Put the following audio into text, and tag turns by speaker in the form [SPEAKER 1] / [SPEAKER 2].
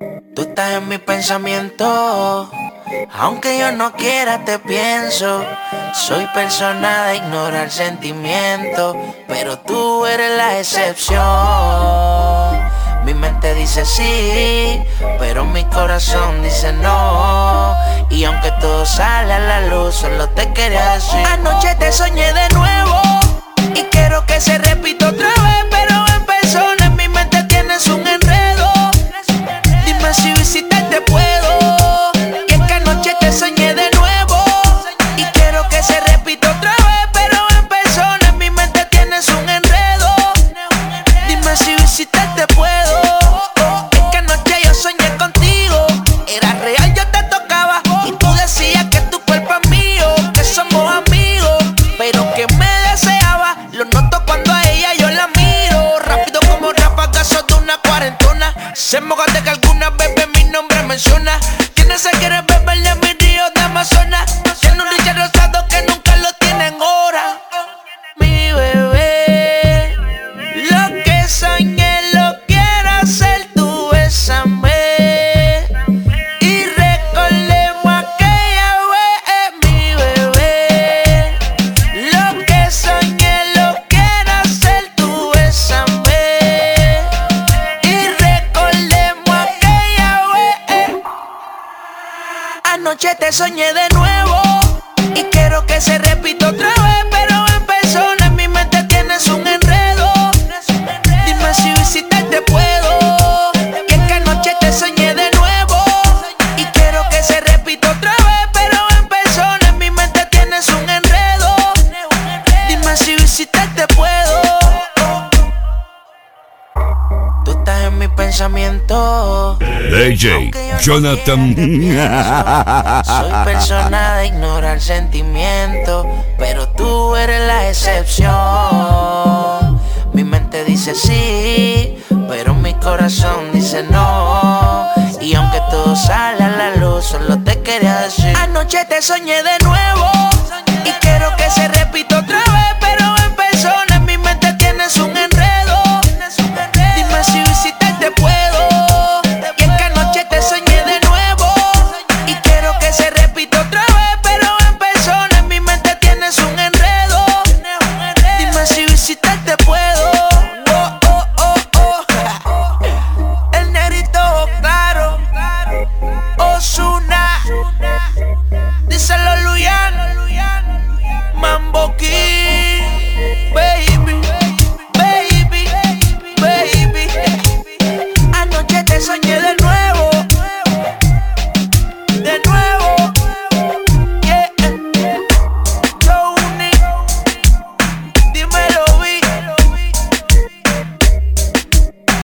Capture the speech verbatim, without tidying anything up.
[SPEAKER 1] Tú estás en mi pensamiento, aunque yo no quiera te pienso. Soy persona de ignorar sentimientos, pero tú eres la excepción. Mi mente dice sí, pero mi corazón dice no. Y aunque todo sale a la luz, solo te quería decir: anoche te soñé de nuevo y quiero que se repita otra vez, pero en persona en mi mente tienes un enredo. Dime si visitarte puedo. Y es que anoche te soñé de nuevo y quiero que se repita otra vez, pero en persona en mi mente tienes un enredo. Dime si visitarte puedo. Es que anoche yo soñé contigo, era real, yo te tocaba y tú decías que tu cuerpo es mío, que somos amigos, pero que me deseaba. Lo noto cuando a ella yo la miro, rápido como ráfagazos de una cuarentona. Se moja de que alguna bebé mi nombre menciona. Tiene se quiere beberle a mi río de Amazonas. Tiene un Richard rosado que nunca lo tiene en hora. Mi bebé, lo que soñé lo quiero hacer, tú bésame y recordemos aquella vez. Mi bebé, lo que soñé lo quiero hacer, tú bésame y recordemos aquella vez. Anoche te soñé de nuevo y quiero que se repita otra vez, pero en persona en mi mente tienes un enredo. Dime si visitarte puedo. Y es que anoche te soñé de nuevo y quiero que se repita otra vez, pero en persona en mi mente tienes un enredo. Dime si visitarte puedo. Tú estás en mi pensamiento,
[SPEAKER 2] D J Jonathan.
[SPEAKER 1] soy persona de ignorar sentimientos, pero tú eres la excepción. Mi mente dice sí, pero mi corazón dice no. Y aunque todo sale a la luz, solo te quería decir: anoche te soñé de nuevo y quiero que se repita otra vez,